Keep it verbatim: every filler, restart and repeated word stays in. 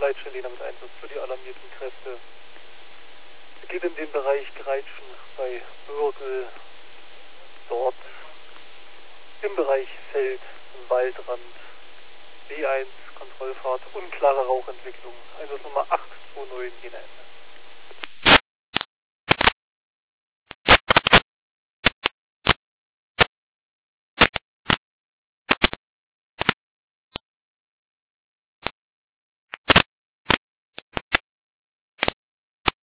Leitstelllehner mit Einsatz für die alarmierten Kräfte. Es geht in den Bereich Greitschen bei Bürgel, dort im Bereich Feld, im Waldrand, B eins, Kontrollfahrt, unklare Rauchentwicklung, Einsatznummer acht zwei neun, Jena Ende.